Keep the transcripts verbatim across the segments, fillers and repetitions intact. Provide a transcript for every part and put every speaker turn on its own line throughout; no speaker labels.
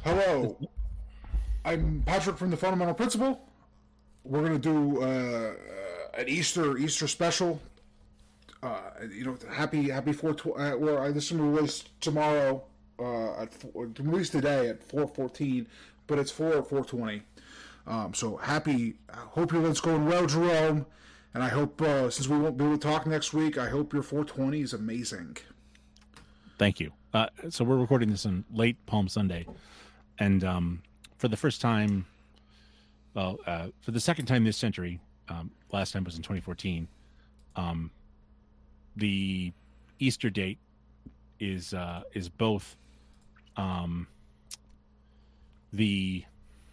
Hello, I'm Patrick from the Fundamental Principle. We're gonna do uh, an Easter Easter special. Uh, you know, happy happy four. Tw- uh, well, this is gonna be released tomorrow. Uh, at four, released today at four fourteen, but it's four four twenty. Um, so happy. I hope your event's going well, Jerome. And I hope uh, since we won't be able to talk next week, I hope your four twenty is amazing.
Thank you. Uh, so we're recording this on late Palm Sunday, and um, for the first time, well, uh, for the second time this century, um, last time was in twenty fourteen, um, the Easter date is uh, is both um, the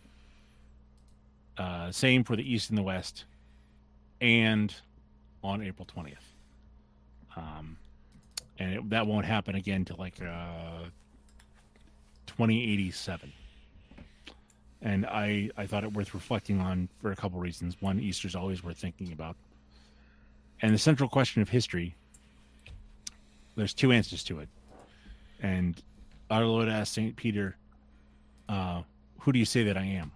uh, same for the East and the West, and on April twentieth. Um, and it, that won't happen again till like uh, twenty eighty-seven. And I, I thought it worth reflecting on for a couple reasons. One, Easter's always worth thinking about. And the central question of history, there's two answers to it. And our Lord asked Saint Peter, uh, who do you say that I am?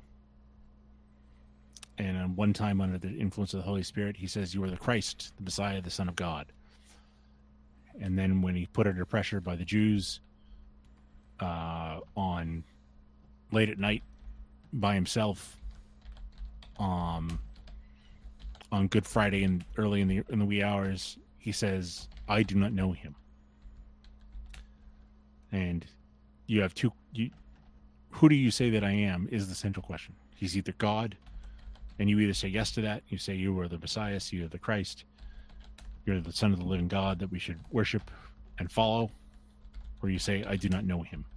And um, one time under the influence of the Holy Spirit, he says, you are the Christ, the Messiah, the Son of God. And then when he put under pressure by the Jews uh, on late at night by himself um, on Good Friday and early in the in the wee hours, he says, I do not know him. And you have two, you, who do you say that I am is the central question. He's either God, and you either say yes to that, you say you are the Messiah, you are the Christ, you're the Son of the living God that we should worship and follow, or you say, I do not know him.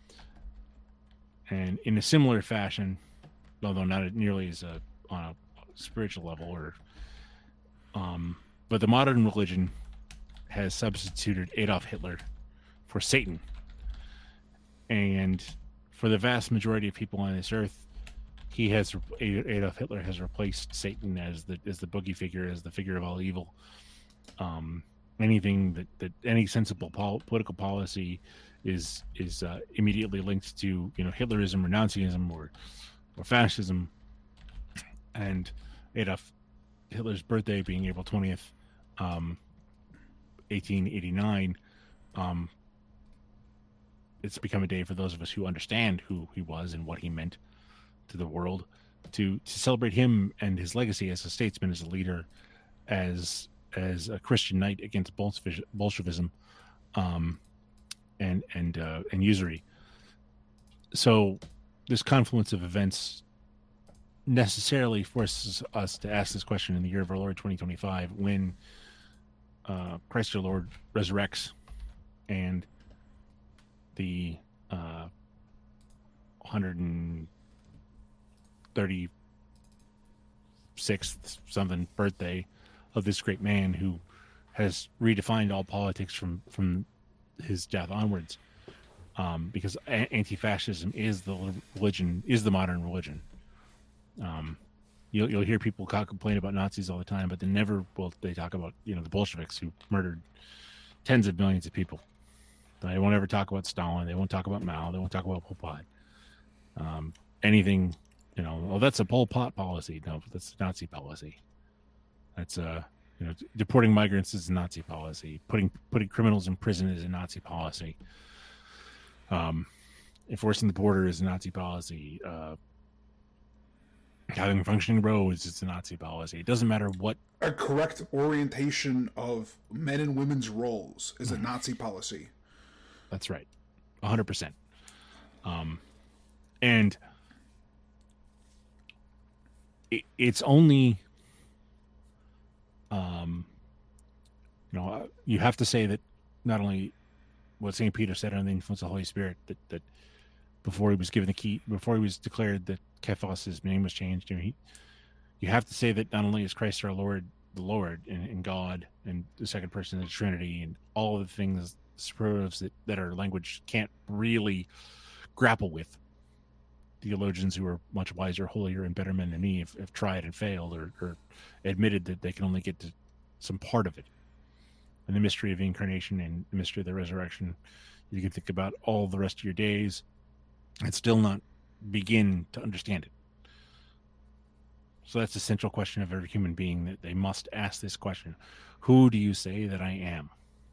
And in a similar fashion, although not nearly as a, on a spiritual level, or um, but the modern religion has substituted Adolf Hitler for Satan. And for the vast majority of people on this earth, he has Adolf Hitler has replaced Satan as the as the boogie figure, as the figure of all evil. Um, anything that, that any sensible pol- political policy is is uh, immediately linked to, you know, Hitlerism or Nazism or or fascism. And Adolf Hitler's birthday being April twentieth, um, eighteen eighty-nine, um, it's become a day for those of us who understand who he was and what he meant to the world, to to celebrate him and his legacy as a statesman, as a leader, as as a Christian knight against Bolshevism, um, and and uh, and usury. So this confluence of events necessarily forces us to ask this question in the year of our Lord twenty twenty-five, when uh, Christ our Lord resurrects, and the uh, one hundred thirty-sixth something birthday of this great man who has redefined all politics from from his death onwards, um, because a- anti-fascism is the religion, is the modern religion. Um, you'll you'll hear people complain about Nazis all the time, but they never will they talk about, you know, the Bolsheviks who murdered tens of millions of people. They won't ever talk about Stalin. They won't talk about Mao. They won't talk about Pol Pot. Um, anything, you know, well, that's a Pol Pot policy. No, that's a Nazi policy. That's uh, you know, deporting migrants is a Nazi policy. Putting putting criminals in prison is a Nazi policy. Um, enforcing the border is a Nazi policy. Uh, having functioning roads is a Nazi policy. It doesn't matter what.
A correct orientation of men and women's roles is a Nazi policy.
That's right, a hundred percent. Um, and it, it's only. Um, you know, you have to say that not only what Saint Peter said under the influence of the Holy Spirit, that, that before he was given the key, before he was declared that Kephas, his name was changed, you know, he, you have to say that not only is Christ our Lord, the Lord and, and God and the second person of the Trinity and all of the things, superlatives that, that our language can't really grapple with. Theologians who are much wiser, holier, and better men than me have, have tried and failed, or, or admitted that they can only get to some part of it. And the mystery of the incarnation and the mystery of the resurrection, you can think about all the rest of your days and still not begin to understand it. So that's the central question of every human being, that they must ask this question: who do you say that I am?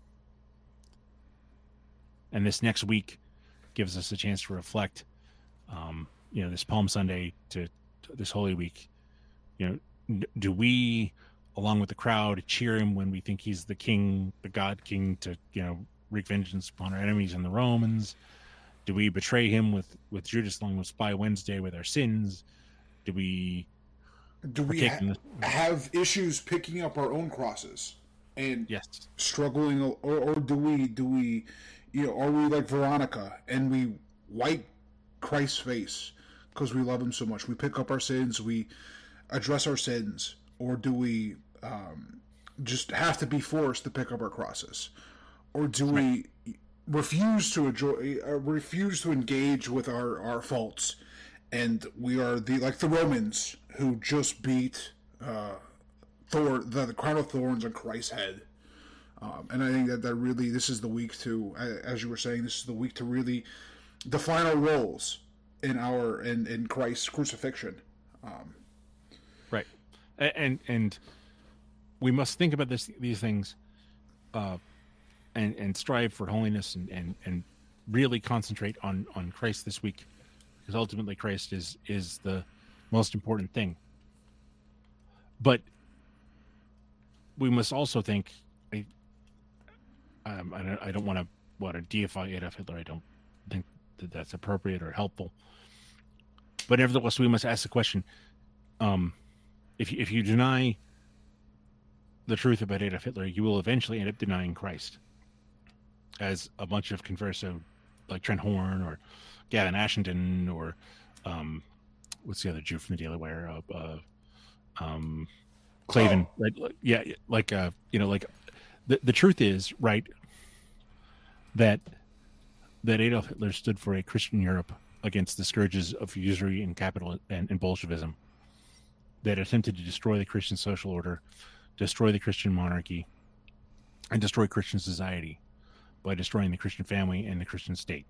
And this next week gives us a chance to reflect, um, you know, this Palm Sunday to, to this Holy Week. You know, do we, along with the crowd, cheer him when we think he's the king, the God King, to, you know, wreak vengeance upon our enemies and the Romans? Do we betray him with, with Judas along with Spy Wednesday with our sins? Do we
do we ha- the... have issues picking up our own crosses and
yes.
struggling, or, or do we do we you know, are we like Veronica and we wipe Christ's face because we love him so much? We pick up our sins, we address our sins, or do we um, just have to be forced to pick up our crosses? Or do right. we refuse to enjoy, uh, refuse to engage with our, our faults, and we are the like the Romans who just beat uh, Thor, the, the crown of thorns on Christ's head? Um, and I think that, that really, this is the week to, as you were saying, this is the week to really define our roles in our in, in Christ's crucifixion. Um,
right, and and we must think about this these things, uh, and and strive for holiness, and, and, and really concentrate on, on Christ this week, because ultimately Christ is is the most important thing. But we must also think. Um, I don't, I don't want to want to deify Adolf Hitler. I don't think that that's appropriate or helpful. But nevertheless, we must ask the question: um, if you, if you deny the truth about Adolf Hitler, you will eventually end up denying Christ, as a bunch of converso like Trent Horn or Gavin Ashenden or um, what's the other Jew from the Daily Wire? Uh, uh, um, Clavin, oh. right? Yeah, like uh, you know, like. The the truth is, right, that that Adolf Hitler stood for a Christian Europe against the scourges of usury and capital and, and Bolshevism, that attempted to destroy the Christian social order, destroy the Christian monarchy, and destroy Christian society by destroying the Christian family and the Christian state.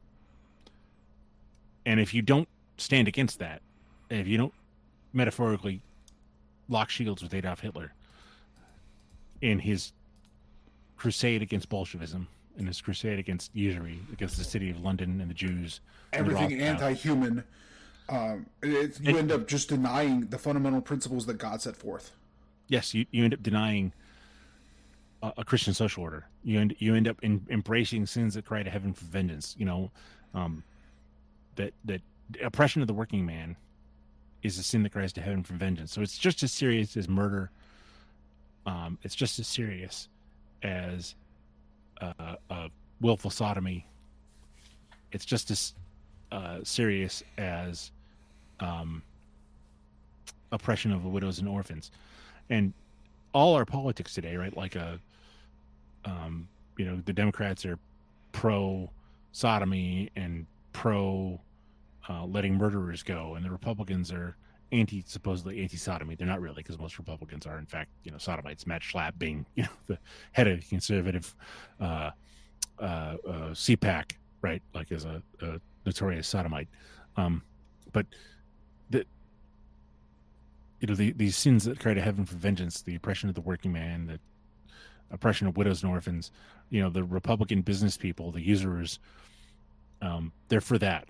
And if you don't stand against that, if you don't metaphorically lock shields with Adolf Hitler in his crusade against Bolshevism and his crusade against usury, against the city of London and the Jews,
everything anti-human, um, it, you and, end up just denying the fundamental principles that God set forth.
Yes, you, you end up denying a, a Christian social order. You end you end up in, embracing sins that cry to heaven for vengeance. You know, um, that that oppression of the working man is a sin that cries to heaven for vengeance. So it's just as serious as murder. Um, it's just as serious as uh, uh, willful sodomy. It's just as uh, serious as um, oppression of the widows and orphans. And all our politics today, right? Like a, um, you know, the Democrats are pro sodomy and pro uh, letting murderers go, and the Republicans are anti, supposedly anti-sodomy. They're not really, because most Republicans are, in fact, you know, sodomites. Matt Schlapp being, you know, the head of the conservative uh, uh, uh, C PAC, right? Like, as a, a notorious sodomite. Um, but the, you know, the, these sins that cry to heaven for vengeance, the oppression of the working man, the oppression of widows and orphans, you know, the Republican business people, the usurers, um, they're for that.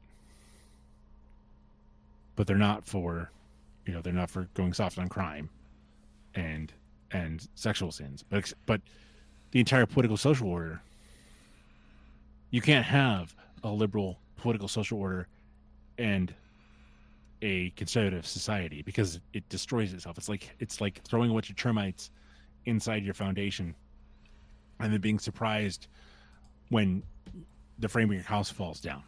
But they're not for, you know, they're not for going soft on crime and and sexual sins. But but the entire political social order, you can't have a liberal political social order and a conservative society, because it destroys itself. It's like it's like throwing a bunch of termites inside your foundation and then being surprised when the frame of your house falls down.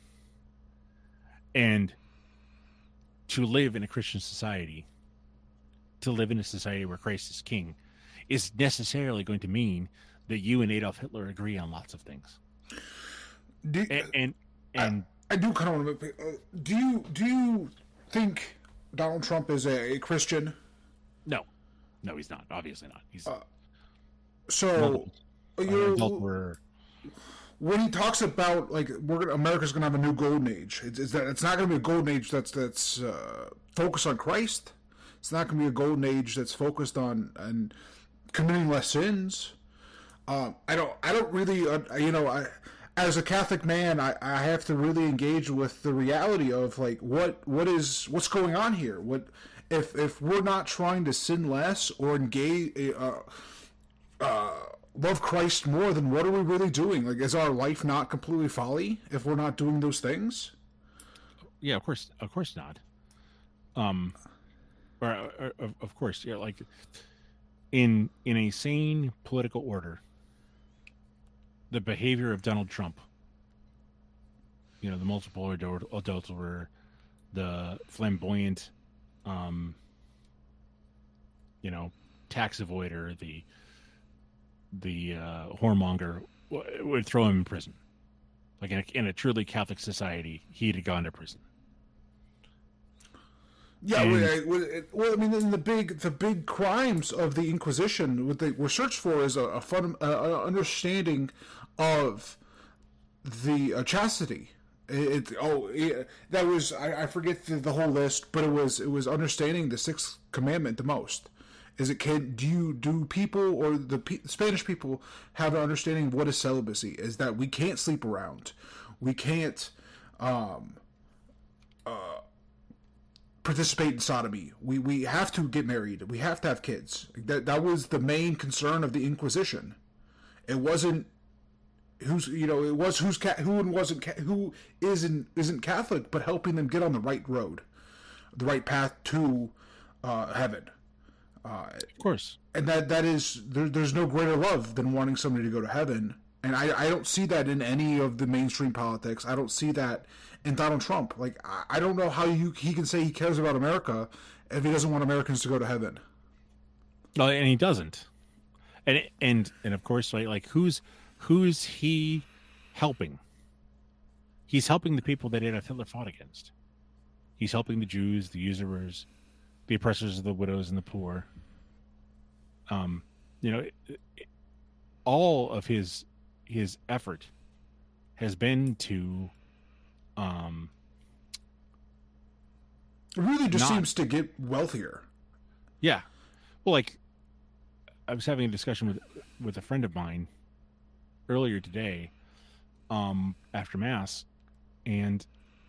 And to live in a Christian society, to live in a society where Christ is king, is necessarily going to mean that you and Adolf Hitler agree on lots of things.
Do,
and and, and
I, I do kind of want to. Uh, do you do you think Donald Trump is a, a Christian?
No, no, he's not. Obviously not. He's
uh, so.
An adulterer.
when he talks about like we're gonna, America's going to have a new golden age, it's, it's that it's not going to be a golden age that's that's uh, focused on Christ. It's not going to be a golden age that's focused on on committing less sins. Um, I don't I don't really uh, you know I. As a Catholic man, I, I have to really engage with the reality of like what what is what's going on here. What if if we're not trying to sin less or engage uh, uh, love Christ more, then what are we really doing? Like, is our life not completely folly if we're not doing those things?
Yeah, of course, of course not. Um, or, or of, of course, yeah, like in in a sane political order. The behavior of Donald Trump, you know, the multiple adulterer, the flamboyant, um, you know, tax avoider, the the uh, whoremonger, would throw him in prison. Like in a, in a truly Catholic society, he'd have gone to prison.
Yeah, and, well, well, I mean, in the big the big crimes of the Inquisition, what they were searched for is a, a fun uh, understanding of the uh, chastity. It, it oh it, that was I, I forget the, the whole list, but it was it was understanding the sixth commandment the most. Is it can do you do people or the P, Spanish people have an understanding of what is celibacy? Is that we can't sleep around, we can't um, uh, participate in sodomy. We we have to get married. We have to have kids. That that was the main concern of the Inquisition. It wasn't. Who's you know it was who's who and wasn't who isn't isn't Catholic, but helping them get on the right road, the right path to uh, heaven. Uh,
of course,
and that that is there, there's no greater love than wanting somebody to go to heaven, and I, I don't see that in any of the mainstream politics. I don't see that in Donald Trump. Like I, I don't know how you he can say he cares about America if he doesn't want Americans to go to heaven.
No, and he doesn't, and and and of course, right, like who's. Who's he helping? He's helping the people that Adolf Hitler fought against. He's helping the Jews, the usurers, the oppressors of the widows and the poor. Um, you know, it, it, all of his his effort has been to, um,
it really just
not,
seems to get wealthier.
Yeah, well, like I was having a discussion with with a friend of mine earlier today, um, after Mass, and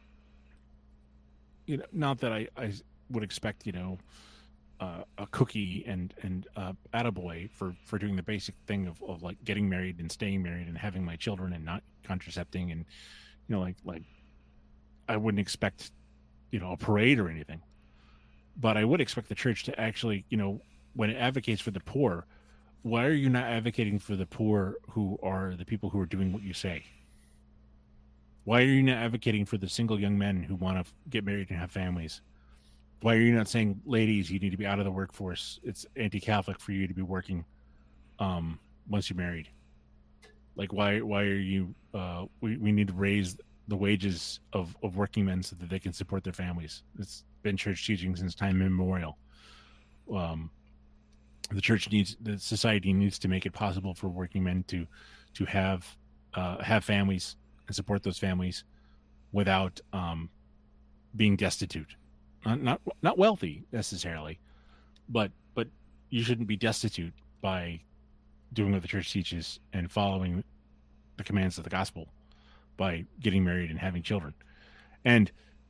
you know, not that I, I would expect, you know, uh, a cookie and and uh, attaboy for for doing the basic thing of, of like getting married and staying married and having my children and not contracepting, and you know, like like I wouldn't expect, you know, a parade or anything, but I would expect the church to actually, you know, when it advocates for the poor. Why are you not advocating for the poor who are the people who are doing what you say? Why are you not advocating for the single young men who want to get married and have families? Why are you not saying, ladies, you need to be out of the workforce? It's anti-Catholic for you to be working um, once you're married. Like, why why are you, uh, we, we need to raise the wages of, of working men so that they can support their families. It's been church teaching since time immemorial. Um, The church needs, the society needs to make it possible for working men to, to have, uh, have families and support those families without um, being destitute. Not, not not wealthy necessarily, but but you shouldn't be destitute by doing what the church teaches and following the commands of the gospel by getting married and having children. And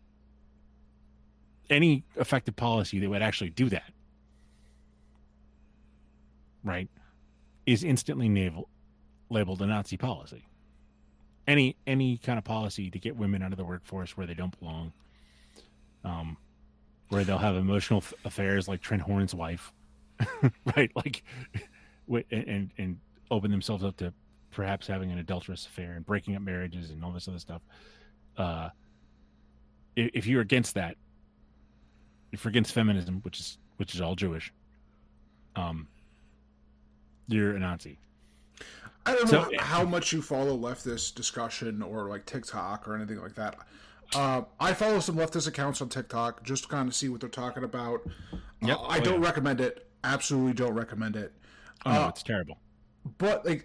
any effective policy that would actually do that, right, is instantly naval, labeled a Nazi policy. Any any kind of policy to get women out of the workforce where they don't belong, um, where they'll have emotional f- affairs like Trent Horn's wife, right? Like, and and open themselves up to perhaps having an adulterous affair and breaking up marriages and all this other stuff. Uh, if, if you're against that, if you're against feminism, which is which is all Jewish, um. you're a Nazi.
I don't know so, how much you follow leftist discussion or like TikTok or anything like that. Uh, I follow some leftist accounts on TikTok just to kind of see what they're talking about. Yep. Uh, I oh, don't yeah. recommend it. Absolutely don't recommend it.
Oh, no,
uh,
it's terrible.
But like,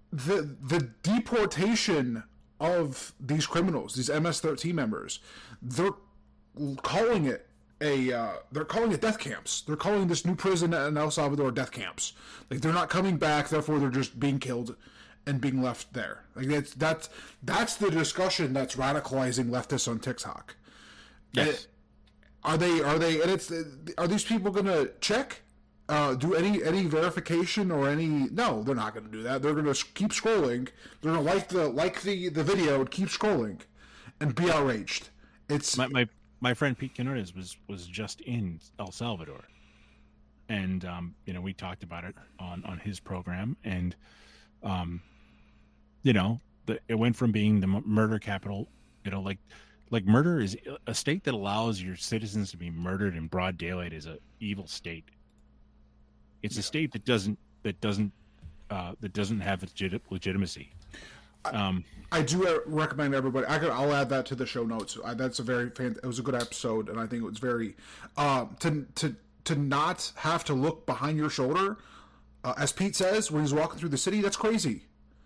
the the deportation of these criminals, these M S thirteen members, they're calling it a uh, they're calling it death camps. They're calling this new prison in El Salvador death camps. Like they're not coming back, therefore they're just being killed and being left there. Like that's that's that's the discussion that's radicalizing leftists on TikTok.
Yes.
It, are they are they and it's are these people gonna check? Uh, do any any verification or any? No, they're not going to do that. They're going to keep scrolling. They're going to like the like the, the video and keep scrolling, and be outraged. It's
my my, my friend Pete Quinones was was just in El Salvador, and um, you know we talked about it on, on his program, and um, you know the, it went from being the murder capital, you know, like like murder is a state that allows your citizens to be murdered in broad daylight is a evil state. It's a state that doesn't that doesn't uh, that doesn't have legit, legitimacy. Um,
I, I do recommend everybody. I could, I'll add that to the show notes. I, that's a very fan, it was a good episode, and I think it was very um, to to to not have to look behind your shoulder, uh, as Pete says when he's walking through the city. That's crazy.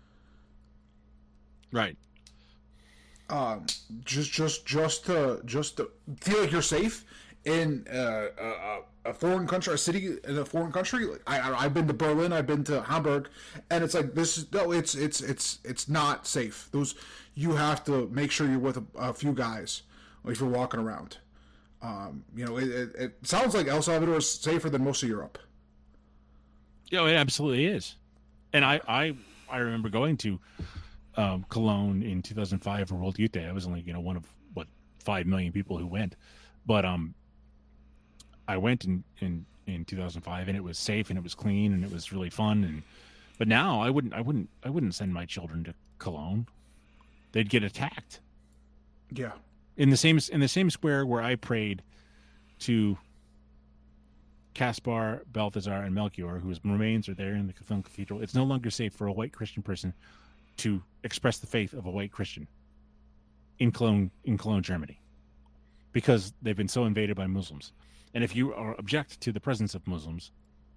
Right.
Um, just just just to just to feel like you're safe in uh, a, a foreign country, a city in a foreign country. Like I, I, I've been to Berlin, I've been to Hamburg, and it's like this is no, it's it's it's it's not safe. Those you have to make sure you're with a, a few guys if you're walking around. Um, you know, it, it, it sounds like El Salvador is safer than most of Europe.
Yeah, it absolutely is. And I I, I remember going to um, Cologne in two thousand five for World Youth Day. I was only you know one of what five million people who went, but um. I went in, in, in two thousand five and it was safe and it was clean and it was really fun. And, but now I wouldn't, I wouldn't, I wouldn't send my children to Cologne. They'd get attacked.
Yeah.
In the same, in the same square where I prayed to Caspar, Balthazar, and Melchior, whose remains are there in the Cologne Cathedral. It's no longer safe for a white Christian person to express the faith of a white Christian in Cologne, in Cologne, Germany, because they've been so invaded by Muslims. And if you are object to the presence of Muslims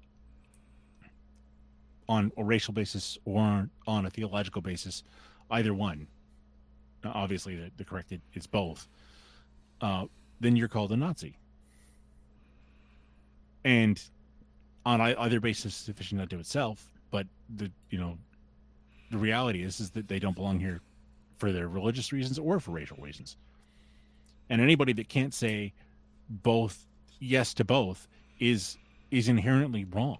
on a racial basis or on a theological basis, either one, obviously the, the correct is both, uh, then you're called a Nazi. And on either basis sufficient unto itself, but the you know the reality is is that they don't belong here for their religious reasons or for racial reasons. And anybody that can't say both yes to both is is inherently wrong,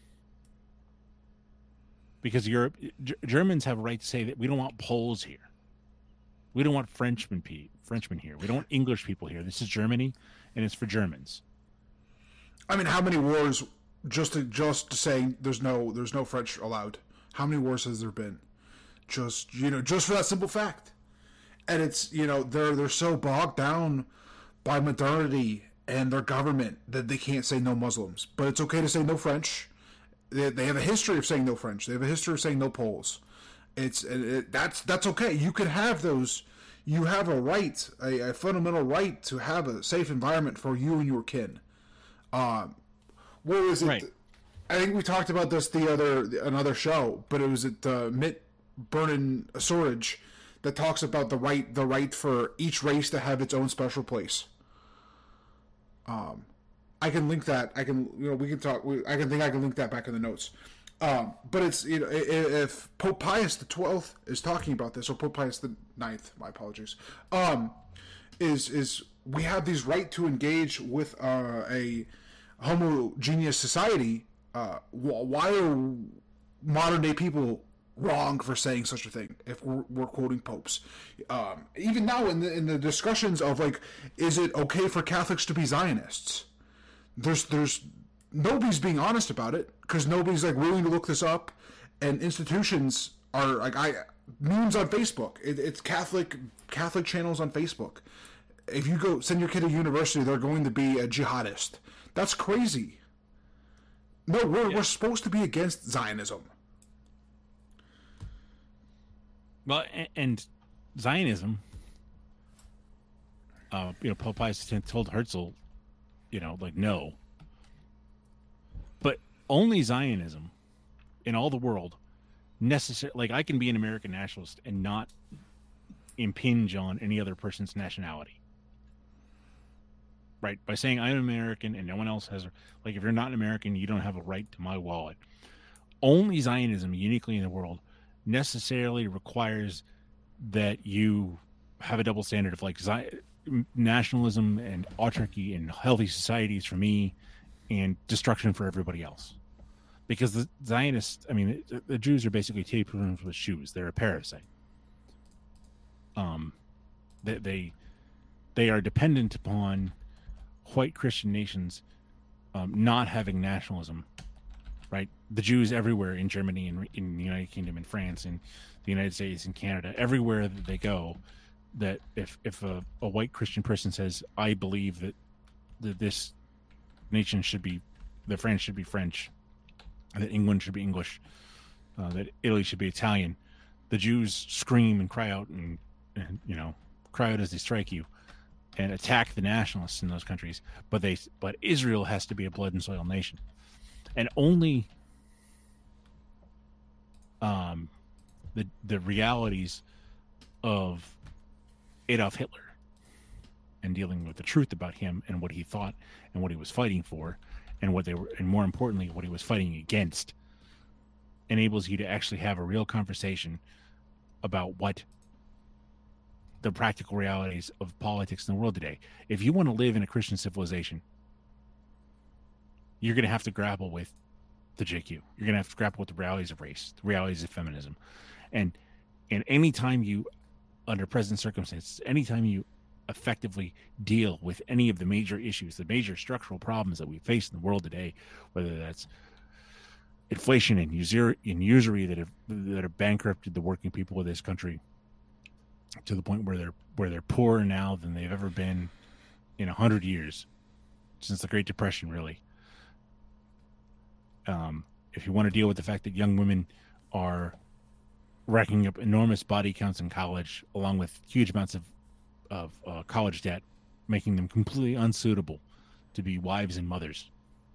because Europe G- Germans have a right to say that we don't want Poles here, we don't want Frenchmen Frenchmen here, we don't want English people here. This is Germany, and it's for Germans.
I mean, how many wars just to just to say there's no there's no French allowed? How many wars has there been? Just you know, just for that simple fact. And it's you know they're they're so bogged down by modernity and their government that they can't say no Muslims, but it's okay to say no French. They, they have a history of saying no French. They have a history of saying no Poles. It's it, that's that's okay. You can have those. You have a right, a, a fundamental right to have a safe environment for you and your kin. Um, what was it?
Right.
I think we talked about this the other another show, but it was at uh, Mitt Burnham Sorge that talks about the right the right for each race to have its own special place. Um, I can link that. I can, you know, we can talk. We, I can think I can link that back in the notes. Um, but it's you know, if Pope Pius the Twelfth is talking about this, or Pope Pius the Ninth, my apologies, um, is is we have these right to engage with uh, a homogeneous society. Uh, why are modern day people wrong for saying such a thing if we're, we're quoting popes? Um, even now in the in the discussions of like, is it okay for Catholics to be Zionists? There's there's nobody's being honest about it because nobody's like willing to look this up, and institutions are like I memes on Facebook. It, it's Catholic Catholic channels on Facebook. If you go send your kid to university, they're going to be a jihadist. That's crazy. No, we're yeah. we're supposed to be against Zionism.
Well, and Zionism, uh, you know, Pope Pius X told Herzl, you know, like, no. But only Zionism in all the world necessary. Like I can be an American nationalist and not impinge on any other person's nationality. Right? By saying I'm American and no one else has, like, if you're not an American, you don't have a right to my wallet. Only Zionism, uniquely in the world, necessarily requires that you have a double standard of like Zion, nationalism and autarky and healthy societies for me and destruction for everybody else. Because the Zionists, I mean, the, the Jews are basically tapeworms with shoes. They're a parasite. Um, they, they, they are dependent upon white Christian nations um, not having nationalism, right? The Jews everywhere in Germany and in the United Kingdom and France and the United States and Canada, everywhere that they go, that if, if a, a white Christian person says, I believe that, that this nation should be, that France should be French, that England should be English, uh, that Italy should be Italian, the Jews scream and cry out and, and you know, cry out as they strike you and attack the nationalists in those countries. But they, but Israel has to be a blood and soil nation, and only um, the the realities of Adolf Hitler and dealing with the truth about him and what he thought and what he was fighting for and what they were, and more importantly, what he was fighting against, enables you to actually have a real conversation about what the practical realities of politics in the world today. If you want to live in a Christian civilization, you're going to have to grapple with the J Q. You're going to have to grapple with the realities of race, the realities of feminism. And and anytime you, under present circumstances, anytime you effectively deal with any of the major issues, the major structural problems that we face in the world today, whether that's inflation and usury, and usury that have that have bankrupted the working people of this country to the point where they're where they're poorer now than they've ever been in a hundred years, since the Great Depression, really. Um, if you want to deal with the fact that young women are racking up enormous body counts in college, along with huge amounts of of uh, college debt, making them completely unsuitable to be wives and mothers,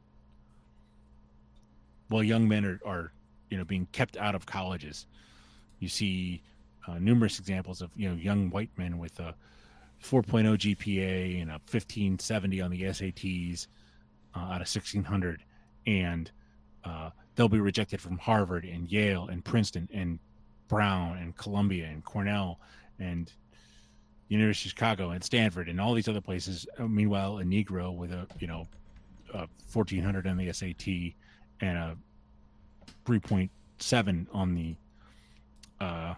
while young men are, are you know, being kept out of colleges. You see uh, numerous examples of, you know, young white men with a four point oh G P A and a fifteen seventy on the S A Ts uh, out of sixteen hundred, and uh, they'll be rejected from Harvard and Yale and Princeton and Brown and Columbia and Cornell and University of Chicago and Stanford and all these other places. Meanwhile, a Negro with a, you know, a fourteen hundred on the S A T and a three point seven on the uh,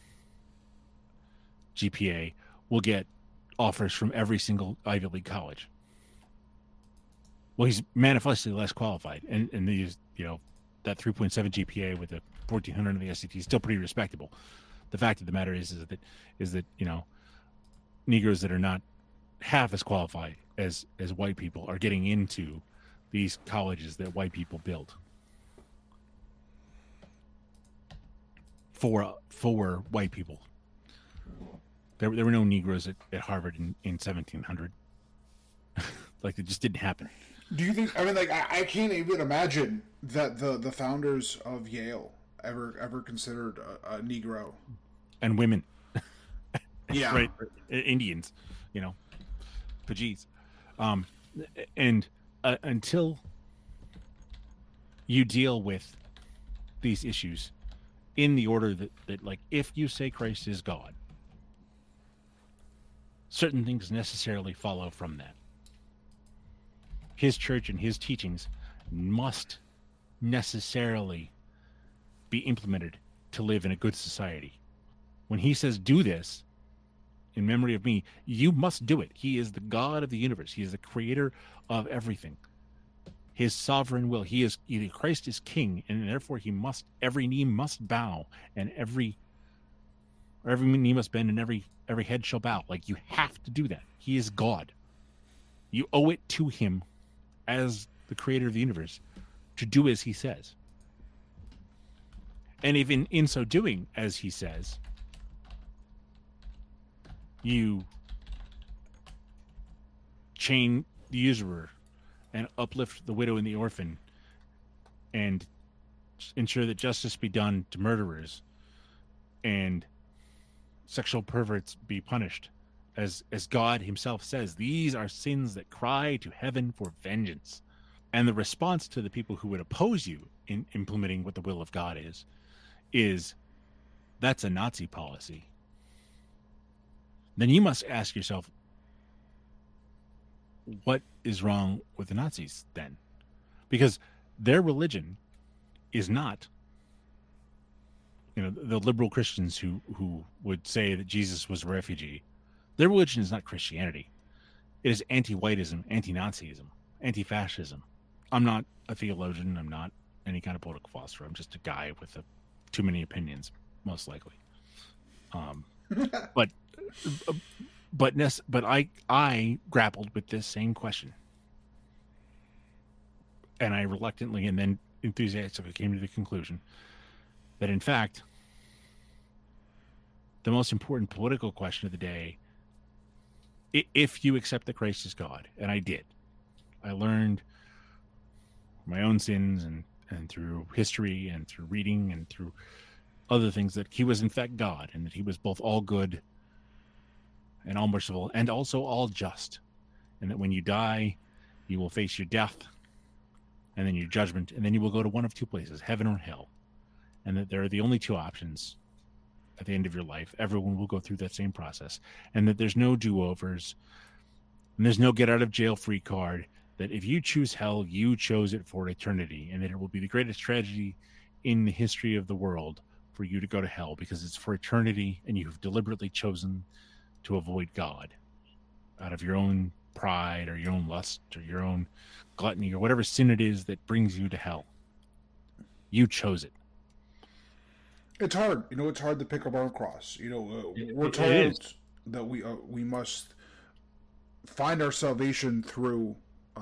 G P A will get offers from every single Ivy League college. Well, he's manifestly less qualified, and and these, you know, that three point seven G P A with a fourteen hundred on the S A T is still pretty respectable. The fact of the matter is, is that is that you know, Negroes that are not half as qualified as as white people are getting into these colleges that white people built for for white people. There, there were no Negroes at, at Harvard in, in seventeen hundred. Like, it just didn't happen.
Do you think? I mean, like, I, I can't even imagine that the, the founders of Yale ever ever considered a, a Negro.
And women.
Yeah.
Right. Indians, you know, Pajees. Um, and uh, until you deal with these issues in the order that, that, like, if you say Christ is God, certain things necessarily follow from that. His church and his teachings must necessarily be implemented to live in a good society. When he says, do this in memory of me, you must do it. He is the God of the universe. He is the creator of everything. His sovereign will. He is, Christ is king, and therefore he must, every knee must bow, and every or every knee must bend, and every every head shall bow. Like, you have to do that. He is God. You owe it to him as the creator of the universe to do as he says. And if in, in so doing as he says, you chain the usurer and uplift the widow and the orphan and ensure that justice be done to murderers and sexual perverts be punished. As, as God himself says, these are sins that cry to heaven for vengeance. And the response to the people who would oppose you in implementing what the will of God is, is that's a Nazi policy. Then you must ask yourself, what is wrong with the Nazis then? Because their religion is not, you know, the liberal Christians who, who would say that Jesus was a refugee. Their religion is not Christianity. It is anti-whiteism, anti-Nazism, anti-fascism. I'm not a theologian. I'm not any kind of political philosopher. I'm just a guy with a, too many opinions, most likely. Um, but but but I I grappled with this same question, and I reluctantly and then enthusiastically came to the conclusion that, in fact, the most important political question of the day, if you accept that Christ is God, and I did, I learned my own sins and, and through history and through reading and through other things that he was in fact God, and that he was both all good and all merciful and also all just, and that when you die, you will face your death and then your judgment, and then you will go to one of two places, heaven or hell, and that there are the only two options at the end of your life. Everyone will go through that same process, and that there's no do-overs, and there's no get out of jail free card, that if you choose hell, you chose it for eternity, and that it will be the greatest tragedy in the history of the world for you to go to hell, because it's for eternity and you have deliberately chosen to avoid God out of your own pride or your own lust or your own gluttony or whatever sin it is that brings you to hell. You chose it.
It's hard, you know. It's hard to pick up our own cross. You know, uh, we're
It- it
told
is.
that we uh, we must find our salvation through uh,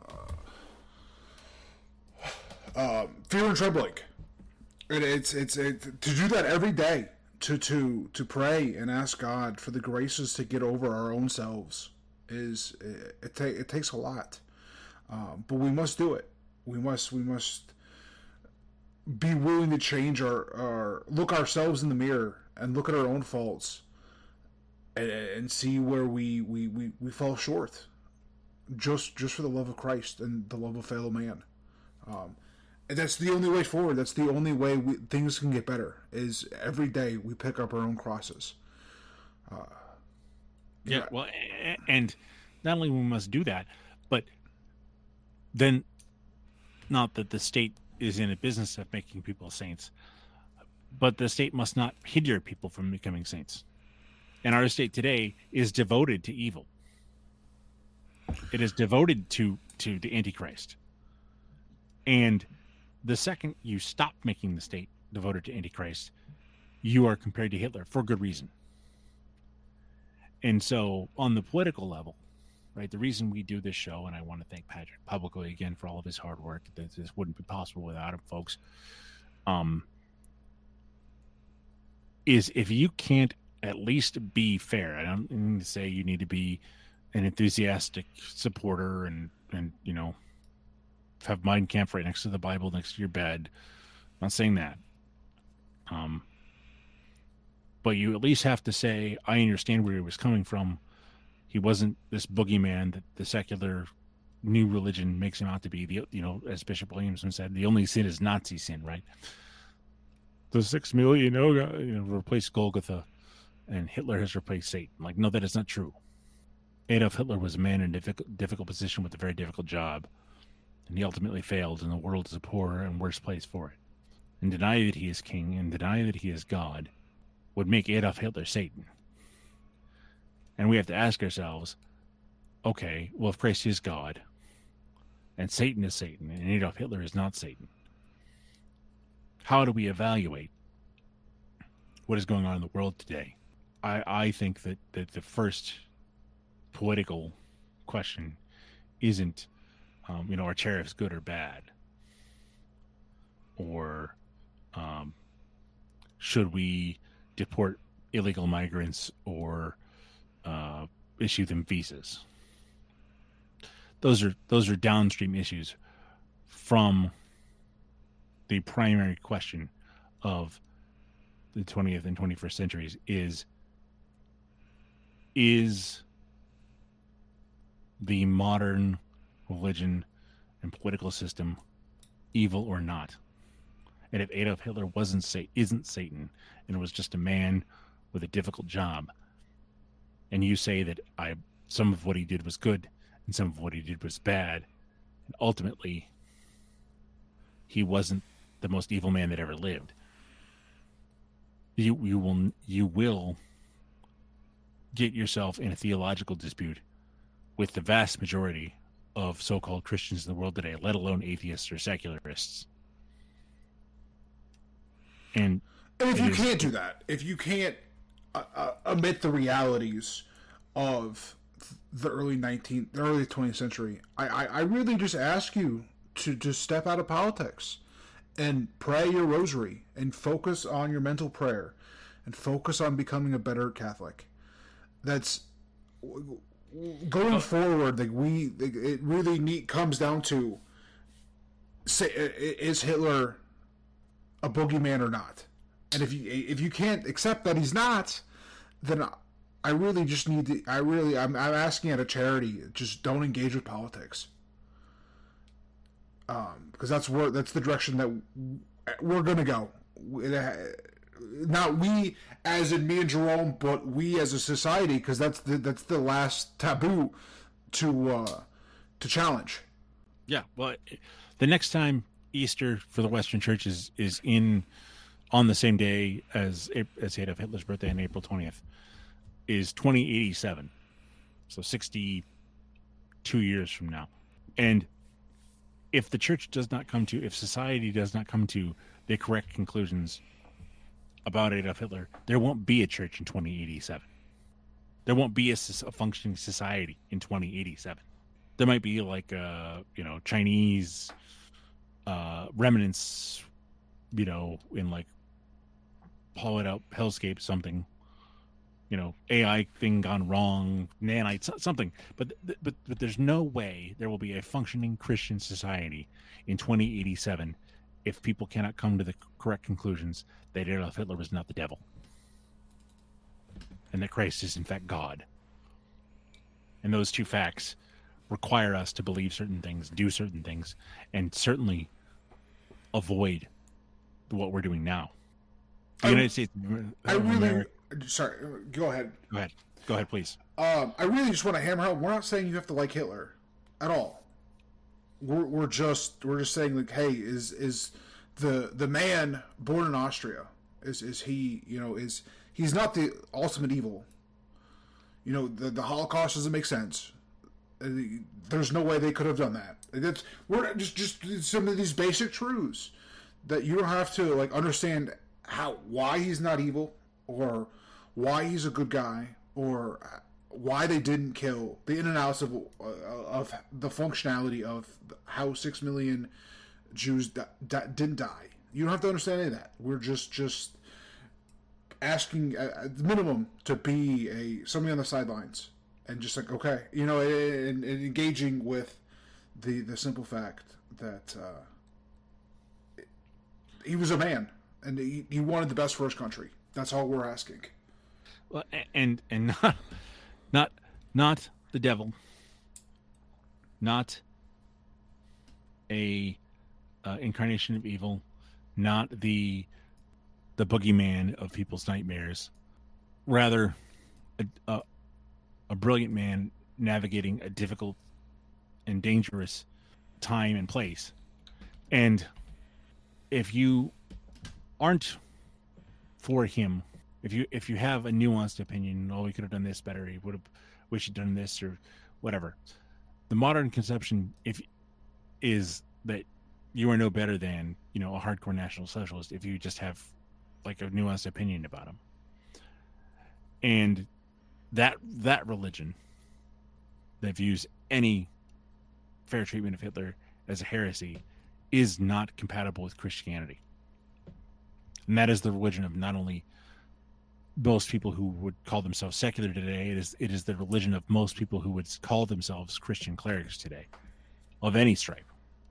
uh, fear and trembling, and it's it's it, to do that every day. To to to pray and ask God for the graces to get over our own selves is it it, ta- it takes a lot, um, but we must do it. We must we must. be willing to change our, our look ourselves in the mirror and look at our own faults and, and see where we, we, we, we fall short just just for the love of Christ and the love of fellow man. Um, and that's the only way forward. That's the only way we, things can get better, is every day we pick up our own crosses. Uh,
Yeah, well, a- and not only we must do that, but then, not that the state is in a business of making people saints, but the state must not hinder people from becoming saints. And our state today is devoted to evil. It is devoted to, to the Antichrist. And the second you stop making the state devoted to Antichrist, you are compared to Hitler for good reason. And so on the political level, right, the reason we do this show, and I want to thank Patrick publicly again for all of his hard work, that this wouldn't be possible without him, folks, um, is if you can't at least be fair, I don't mean to say you need to be an enthusiastic supporter and, and you know, have Mein Kampf right next to the Bible next to your bed. I'm not saying that. Um, but you at least have to say, I understand where he was coming from. He wasn't this boogeyman that the secular new religion makes him out to be. The, you know, as Bishop Williamson said, the only sin is Nazi sin, right? The six million, you know, replaced Golgotha, and Hitler has replaced Satan. Like, no, that is not true. Adolf Hitler was a man in a difficult, difficult position with a very difficult job, and he ultimately failed, and the world is a poorer and worse place for it. And deny that he is king and deny that he is God would make Adolf Hitler Satan. And we have to ask ourselves, okay, well, if Christ is God, and Satan is Satan, and Adolf Hitler is not Satan, how do we evaluate what is going on in the world today? I, I think that, that the first political question isn't, um, you know, are tariffs good or bad? Or um, should we deport illegal migrants or uh, issue them visas? Those are those are downstream issues from the primary question of the twentieth and twenty-first centuries is, is the modern religion and political system evil or not? And if Adolf Hitler wasn't sa- isn't Satan and was just a man with a difficult job, and you say that I some of what he did was good and some of what he did was bad, and ultimately he wasn't the most evil man that ever lived, you you will you will get yourself in a theological dispute with the vast majority of so-called Christians in the world today, let alone atheists or secularists. And,
and if you
is,
can't do that, if you can't uh, uh, omit the realities of the early nineteenth, the early twentieth century, I, I, I really just ask you to just step out of politics and pray your rosary and focus on your mental prayer and focus on becoming a better Catholic. That's going forward. Like we, it really neat comes down to: say, is Hitler a boogeyman or not? And if you if you can't accept that he's not, then I really just need to. I really I'm I'm asking at a charity, just don't engage with politics. Um, because that's where that's the direction that we're gonna go. Not we as in me and Jerome, but we as a society, because that's the that's the last taboo to uh, to challenge.
Yeah, well, the next time Easter for the Western Church is is in on the same day as as Adolf Hitler's birthday on April twentieth is twenty eighty-seven, so sixty-two years from now. And if the church does not come to, if society does not come to the correct conclusions about Adolf Hitler, there won't be a church in twenty eighty-seven. There won't be a, a functioning society in twenty eighty-seven. There might be like, uh, you know, Chinese uh, remnants, you know, in like hollowed out hellscape, something, you know, A I thing gone wrong, nanites, something. But, but, but there's no way there will be a functioning Christian society in twenty eighty-seven if people cannot come to the correct conclusions that Adolf Hitler was not the devil and that Christ is in fact God. And those two facts require us to believe certain things, do certain things, and certainly avoid what we're doing now. The
I,
United States.
I really, America, sorry, go ahead.
Go ahead. Go ahead, please.
Um, I really just want to hammer home. We're not saying you have to like Hitler at all. We're we're just we're just saying like, hey, is is the the man born in Austria, is is he you know is he's not the ultimate evil. You know, the the Holocaust doesn't make sense. There's no way they could have done that. That's we're just just some of these basic truths that you don't have to like understand how why he's not evil or why he's a good guy or why they didn't kill the in and outs of uh, of the functionality of how six million Jews di- di- didn't die. You don't have to understand any of that. We're just just asking at the minimum to be a somebody on the sidelines and just like okay, you know, and, and engaging with the the simple fact that uh, he was a man and he, he wanted the best for his country. That's all we're asking.
Well, and and not not not the devil, not a uh, incarnation of evil, not the the boogeyman of people's nightmares. Rather, a, a, a brilliant man navigating a difficult and dangerous time and place. And if you aren't for him, if you if you have a nuanced opinion, oh, we could have done this better, he would have wish he'd done this or whatever. The modern conception if is that you are no better than, you know, a hardcore National Socialist if you just have like a nuanced opinion about him. And that that religion that views any fair treatment of Hitler as a heresy is not compatible with Christianity. And that is the religion of not only most people who would call themselves secular today, it is it is the religion of most people who would call themselves Christian clerics today, of any stripe.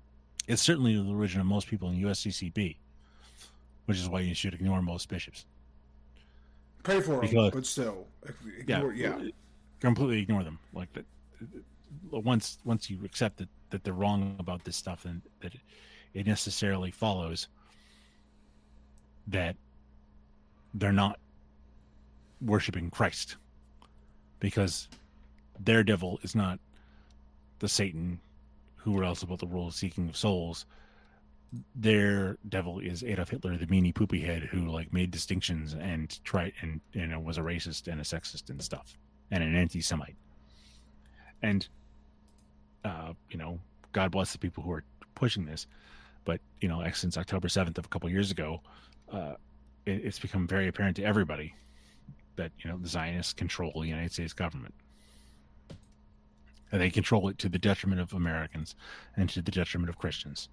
It's certainly the religion of most people in U S C C B, which is why you should ignore most bishops.
Pray for
Because-
them, but still,
Yeah,
ignore, yeah.
completely ignore them. Like that. Once once you accept that, that they're wrong about this stuff, then that it, it necessarily follows that they're not worshiping Christ, because their devil is not the Satan who else about the world seeking of souls. Their devil is Adolf Hitler, the meanie poopy head who like made distinctions and tried and you know was a racist and a sexist and stuff and an anti-Semite. And uh, you know, God bless the people who are pushing this, but you know, since October seventh of a couple of years ago, uh, it, it's become very apparent to everybody that you know the Zionists control the United States government. And they control it to the detriment of Americans and to the detriment of Christians.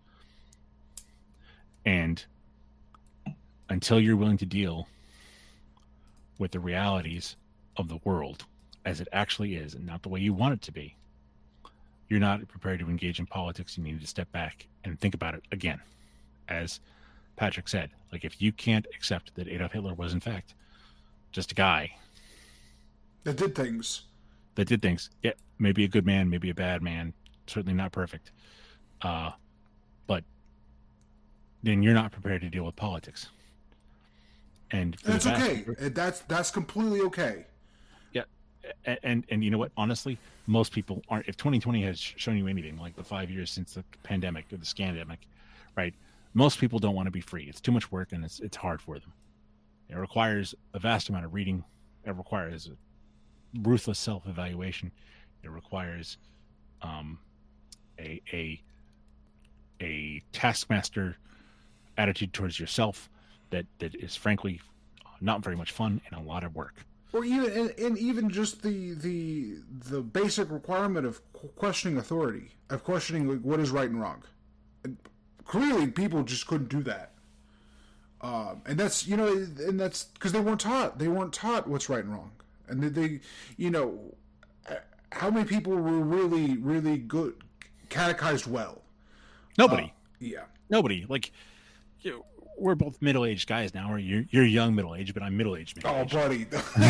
And until you're willing to deal with the realities of the world as it actually is and not the way you want it to be, you're not prepared to engage in politics. You need to step back and think about it again. As Patrick said, like if you can't accept that Adolf Hitler was in fact just a guy
That did things.
that did things. Yeah, maybe a good man, maybe a bad man, certainly not perfect. Uh, but then you're not prepared to deal with politics. And for the
That's
vast
okay.
majority-
That's that's completely okay.
yeah, and, and and you know what? Honestly, most people aren't. If twenty twenty has shown you anything, like the five years since the pandemic or the scandemic, right? Most people don't want to be free. It's too much work and it's it's hard for them. It requires a vast amount of reading. It requires a ruthless self-evaluation. It requires um, a a a taskmaster attitude towards yourself that that is frankly not very much fun and a lot of work.
Or even and, and even just the the the basic requirement of questioning authority, of questioning like, what is right and wrong. And clearly, people just couldn't do that. Um, and that's you know, and that's because they weren't taught. They weren't taught what's right and wrong. And they, they, you know, how many people were really, really good, catechized well?
Nobody.
Uh, yeah.
Nobody. Like, you know, we're both middle-aged guys now. Or you're you're young middle-aged, but I'm middle-aged.
Oh,
middle-aged.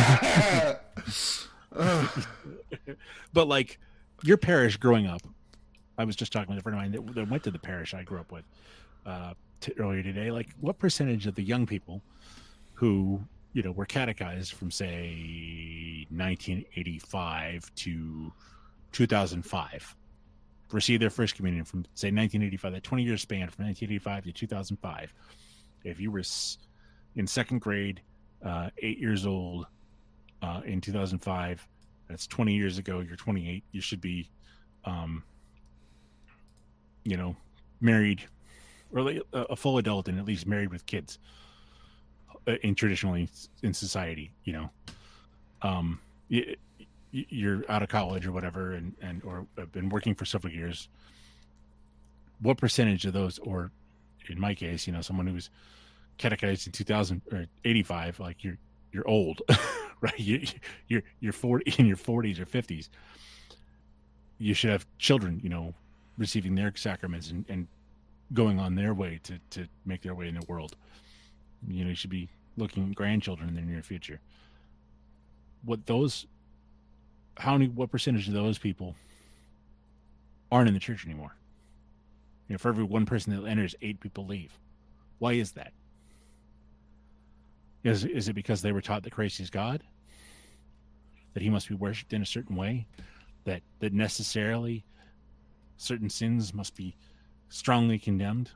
buddy.
But like your parish growing up, I was just talking with a friend of mine that, that went to the parish I grew up with uh, t- earlier today. Like, what percentage of the young people who you know were catechized from say nineteen eighty-five to two thousand five received their first communion from say nineteen eighty-five, that twenty year span from nineteen eighty-five to two thousand five? If you were in second grade, uh, eight years old uh, in two thousand five, that's twenty years ago. You're twenty-eight. You should be, um, you know, married, or like a, a full adult, and at least married with kids. Uh, in traditionally in society, you know, um, you, you're out of college or whatever, and and or have been working for several years. What percentage of those, or in my case, you know, someone who was catechized in two thousand or eighty-five, like you're you're old, right? You, you're you're forty in your forties or fifties. You should have children, you know, receiving their sacraments and, and going on their way to to make their way in the world. You know, you should be looking at grandchildren in the near future. What those, how many, what percentage of those people aren't in the church anymore? You know, for every one person that enters, eight people leave. Why is that? Is is it because they were taught that Christ is God? That he must be worshipped in a certain way? That that necessarily certain sins must be strongly condemned?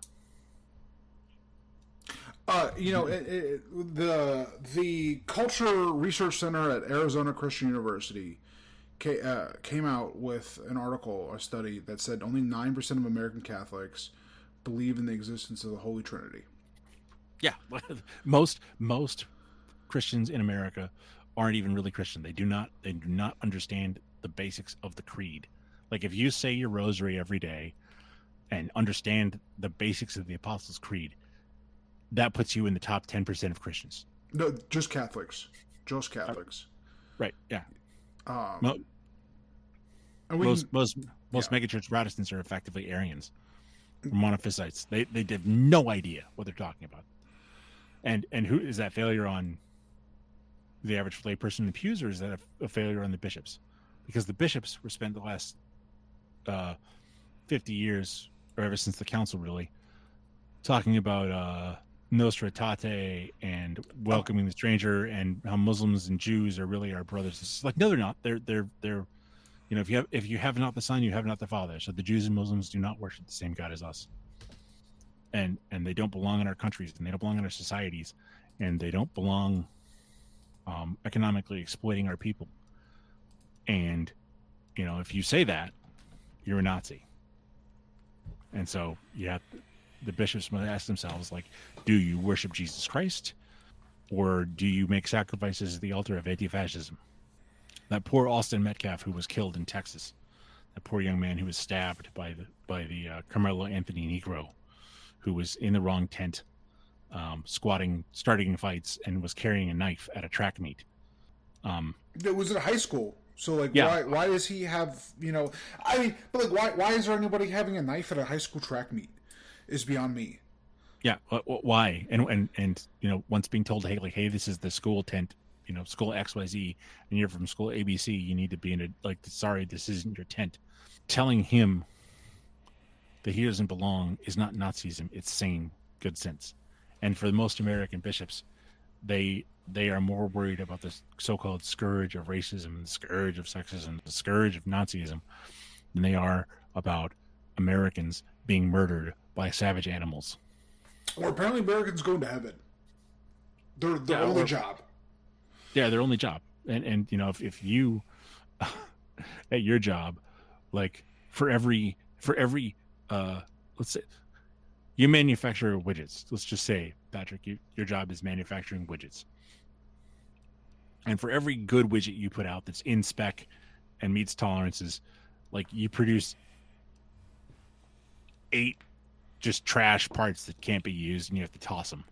Uh, you know, it, it, the the Culture Research Center at Arizona Christian University ca- uh, came out with an article, a study that said only nine percent of American Catholics believe in the existence of the Holy Trinity.
Yeah, most most Christians in America aren't even really Christian. They do not they do not understand the basics of the creed. Like if you say your rosary every day and understand the basics of the Apostles' Creed, that puts you in the top ten percent of Christians.
No, just Catholics. Just Catholics.
Uh, right, yeah.
Um,
Mo-
and we
most
can,
most most
yeah.
megachurch Protestants are effectively Arians. were monophysites. They they have no idea what they're talking about. And and who is that failure on the average layperson in the pews, or is that a, a failure on the bishops? Because the bishops were spent the last uh, fifty years, or ever since the council, really, talking about uh, Nostra Aetate and welcoming the stranger, and how Muslims and Jews are really our brothers. It's like, no, they're not. They're they're they're, you know, if you have if you have not the Son, you have not the Father. So the Jews and Muslims do not worship the same God as us, and and they don't belong in our countries, and they don't belong in our societies, and they don't belong um, economically exploiting our people. And you know, if you say that, you're a Nazi. And so you have the bishops must ask themselves, like, do you worship Jesus Christ, or do you make sacrifices at the altar of anti-fascism? That poor Austin Metcalf, who was killed in Texas, that poor young man who was stabbed by the by the uh, Carmelo Anthony Negro, who was in the wrong tent, um, squatting, starting fights, and was carrying a knife at a track meet. Um,
it was in high school. So, like,
yeah.
why why does he have, you know, I mean, but, like, why why is there anybody having a knife at a high school track meet is beyond me.
Yeah, why? And, and, and you know, once being told, hey, like, hey, this is the school tent, you know, school X Y Z, and you're from school A B C, you need to be in a, like, sorry, this isn't your tent. Telling him that he doesn't belong is not Nazism, it's sane, good sense. And for most American bishops, they... they are more worried about this so-called scourge of racism, the scourge of sexism, the scourge of Nazism, than they are about Americans being murdered by savage animals.
Or apparently Americans going to heaven. Their their yeah, only or, job.
Yeah, their only job. And and you know, if, if you at your job, like for every for every uh let's say you manufacture widgets. Let's just say, Patrick, you, your job is manufacturing widgets. And for every good widget you put out that's in spec and meets tolerances, like, you produce eight just trash parts that can't be used, and you have to toss them.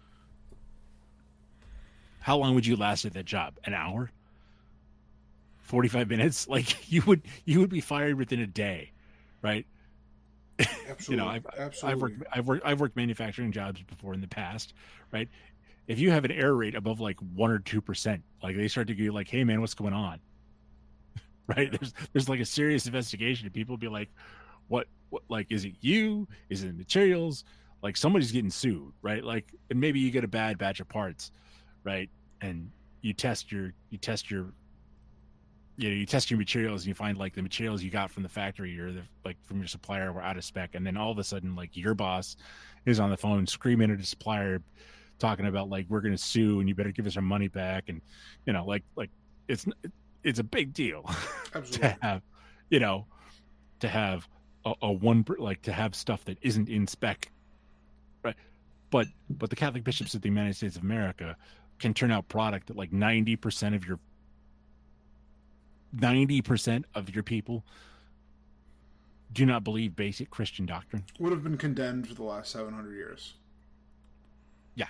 How long would you last at that job? An hour? forty-five minutes? Like, you would you would be fired within a day, right?
Absolutely.
You know, I've,
Absolutely.
I've worked I've worked I've worked manufacturing jobs before in the past, right? If you have an error rate above like one or two percent, like, they start to go like, "Hey, man, what's going on?" Right? There's there's like a serious investigation, and people be like, "What? What? Like, is it you? Is it materials? Like, somebody's getting sued, right? Like, and maybe you get a bad batch of parts, right? And you test your you test your you know you test your materials, and you find like the materials you got from the factory or the, like from your supplier were out of spec, and then all of a sudden, like, your boss is on the phone screaming at the supplier, talking about like, we're going to sue and you better give us our money back. And, you know, like, like it's, it's a big deal to have, you know, to have a, a one, like to have stuff that isn't in spec. Right. But, but the Catholic bishops of the United States of America can turn out product that like ninety percent of your, ninety percent of your people do not believe basic Christian doctrine.
Would have been condemned for the last seven hundred years.
Yeah.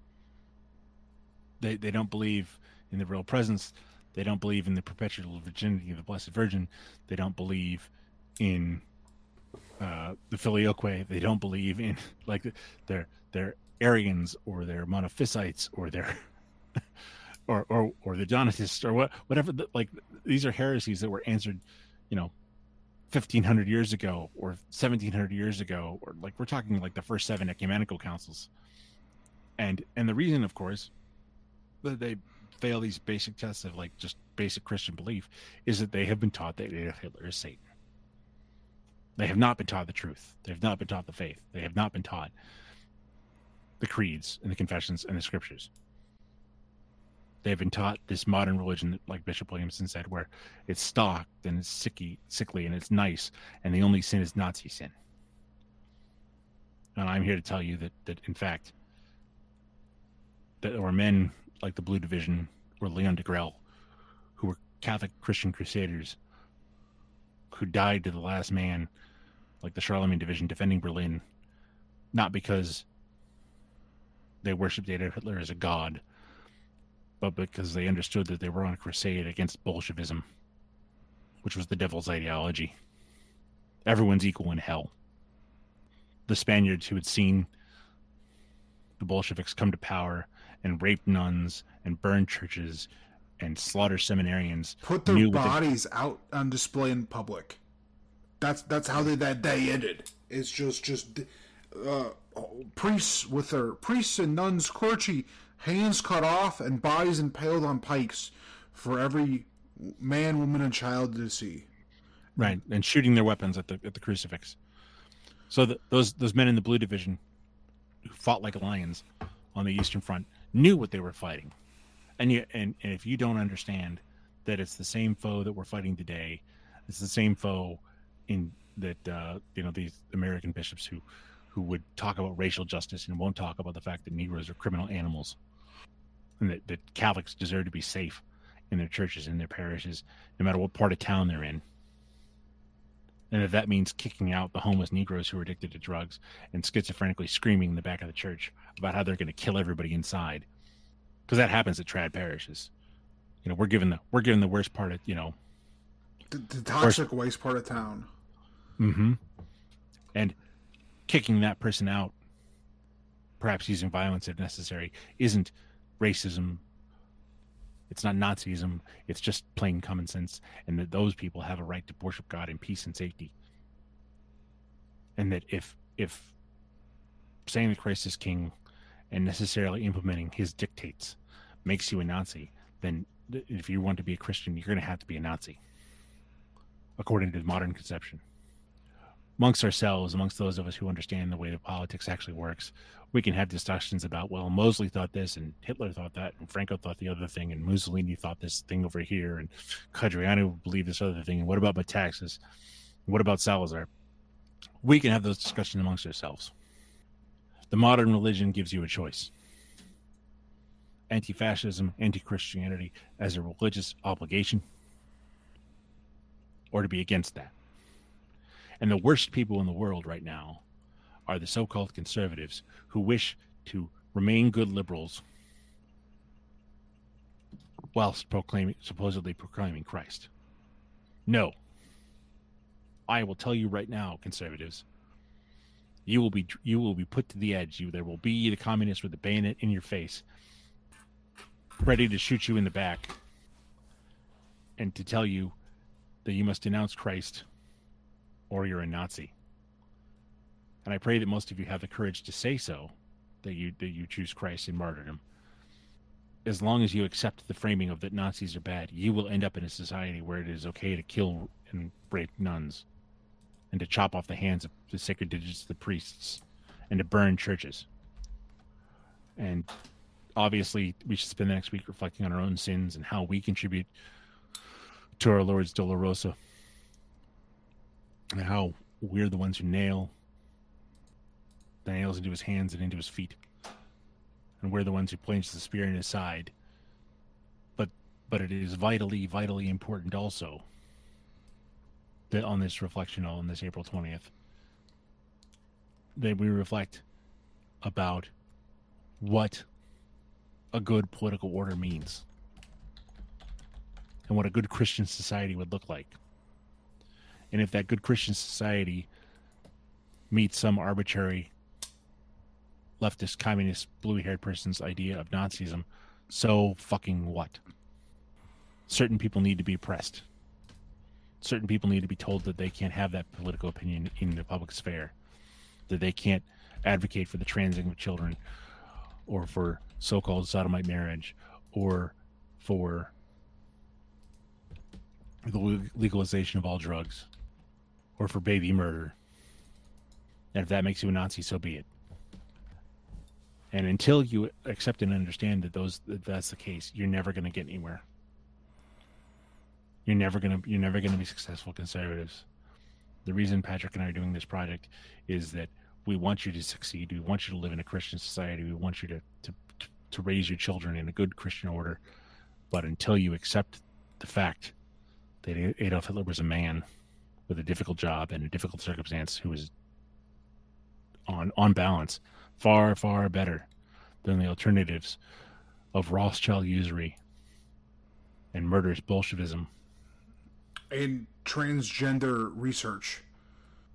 They they don't believe in the real presence. They don't believe in the perpetual virginity of the Blessed Virgin. They don't believe in uh, the Filioque. They don't believe in, like, they're they're Arians, or they're Monophysites, or they're or or or the Donatists, or what whatever. Like, these are heresies that were answered, you know, fifteen hundred years ago or seventeen hundred years ago, or like, we're talking like the first seven ecumenical councils. And and the reason, of course, that they fail these basic tests of like just basic Christian belief is that they have been taught that Adolf Hitler is Satan. They have not been taught the truth. They have not been taught the faith. They have not been taught the creeds and the confessions and the scriptures. They've been taught this modern religion, like Bishop Williamson said, where it's stocked and it's sicky, sickly and it's nice, and the only sin is Nazi sin. And I'm here to tell you that, that in fact, that there were men like the Blue Division or Leon deGrelle, who were Catholic Christian crusaders, who died to the last man, like the Charlemagne Division, defending Berlin, not because they worshipped Adolf Hitler as a god, but because they understood that they were on a crusade against Bolshevism, which was the devil's ideology. Everyone's equal in hell. the Spaniards who had seen the Bolsheviks come to power and rape nuns and burn churches and slaughter seminarians,
put their
knew
bodies they... out on display in public. That's that's how they, that day ended. It's just just uh, priests with their priests and nuns clergy, hands cut off and bodies impaled on pikes for every man, woman, and child to see.
Right, and shooting their weapons at the at the crucifix. So the, those those men in the Blue Division who fought like lions on the Eastern Front knew what they were fighting, and you and, and if you don't understand that it's the same foe that we're fighting today, it's the same foe in that uh, you know these American bishops who who would talk about racial justice and won't talk about the fact that Negroes are criminal animals, and that, that Catholics deserve to be safe in their churches, in their parishes, no matter what part of town they're in. And if that means kicking out the homeless Negroes who are addicted to drugs and schizophrenically screaming in the back of the church about how they're going to kill everybody inside, because that happens at trad parishes. You know, we're given the we're given the worst part of you know,
the, the toxic worst... waste part of town.
Mm-hmm. And kicking that person out, perhaps using violence if necessary, isn't racism. It's not Nazism. It's just plain common sense, and that those people have a right to worship God in peace and safety. And that if if saying that Christ is King and necessarily implementing His dictates makes you a Nazi, then if you want to be a Christian, you're going to have to be a Nazi, according to the modern conception. Amongst ourselves, amongst those of us who understand the way that politics actually works, we can have discussions about, well, Mosley thought this, and Hitler thought that, and Franco thought the other thing, and Mussolini thought this thing over here, and Codriano believed this other thing, and what about Metaxas? What about Salazar? We can have those discussions amongst ourselves. The modern religion gives you a choice. Anti-fascism, anti-Christianity as a religious obligation, or to be against that. And the worst people in the world right now are the so-called conservatives who wish to remain good liberals whilst proclaiming, supposedly proclaiming Christ. No. I will tell you right now, conservatives, you will be you will be put to the edge. You there will be the communists with the bayonet in your face, ready to shoot you in the back, and to tell you that you must denounce Christ or you're a Nazi. And I pray that most of you have the courage to say so, that you that you choose Christ in martyrdom. As long as you accept the framing of that Nazis are bad, you will end up in a society where it is okay to kill and rape nuns, and to chop off the hands of the sacred digits of the priests, and to burn churches. And obviously, we should spend the next week reflecting on our own sins and how we contribute to our Lord's Dolorosa, and how we're the ones who nail the nails into his hands and into his feet, and we're the ones who plunge the spear in his side. But but it is vitally, vitally important also that on this reflection on this April twentieth, that we reflect about what a good political order means and what a good Christian society would look like. And if that good Christian society meets some arbitrary leftist, communist, blue-haired person's idea of Nazism, so fucking what? Certain people need to be oppressed. Certain people need to be told that they can't have that political opinion in the public sphere, that they can't advocate for the transing of children, or for so-called sodomite marriage, or for the legalization of all drugs, or for baby murder. And if that makes you a Nazi, so be it. And until you accept and understand that those that that's the case, you're never going to get anywhere. You're never going to you're never going to be successful conservatives. The reason Patrick and I are doing this project is that we want you to succeed. We want you to live in a Christian society. We want you to to to raise your children in a good Christian order. But until you accept the fact that Adolf Hitler was a man with a difficult job and a difficult circumstance who was on on balance far, far better than the alternatives of Rothschild usury and murderous Bolshevism
and transgender research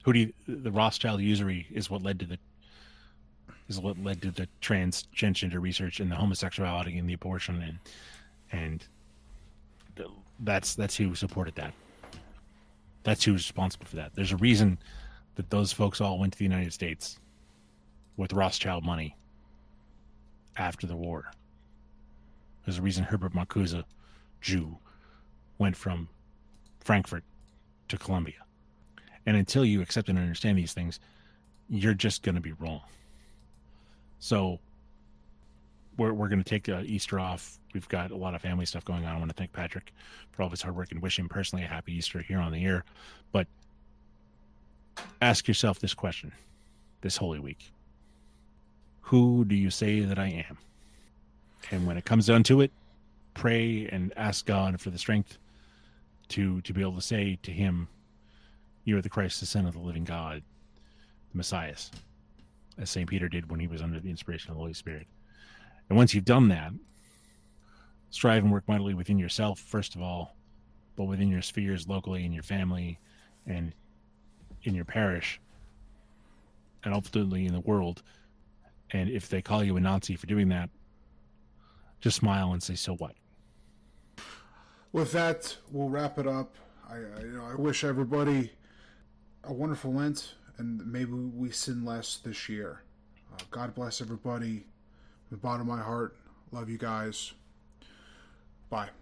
Who do you, the Rothschild usury is what led to the is what led to the transgender research and the homosexuality and the abortion and and that's that's who supported that. That's who's responsible for that. There's a reason that those folks all went to the United States with Rothschild money after the war. There's a reason Herbert Marcuse, Jew, went from Frankfurt to Columbia. And until you accept and understand these things, you're just going to be wrong. So we're we're going to take uh, Easter off. We've got a lot of family stuff going on. I want to thank Patrick for all of his hard work and wish him personally a happy Easter here on the air. But ask yourself this question this Holy Week. Who do you say that I am? And when it comes down to it, pray and ask God for the strength to to be able to say to him, you are the Christ, the Son of the living God, the Messiah, as Saint Peter did when he was under the inspiration of the Holy Spirit. And once you've done that, strive and work mightily within yourself, first of all, but within your spheres locally, in your family, and in your parish, and ultimately in the world. And if they call you a Nazi for doing that, just smile and say, so what?
With that, we'll wrap it up. I, I, you know, I wish everybody a wonderful Lent, and maybe we sin less this year. Uh, God bless everybody. From the bottom of my heart, love you guys. Bye.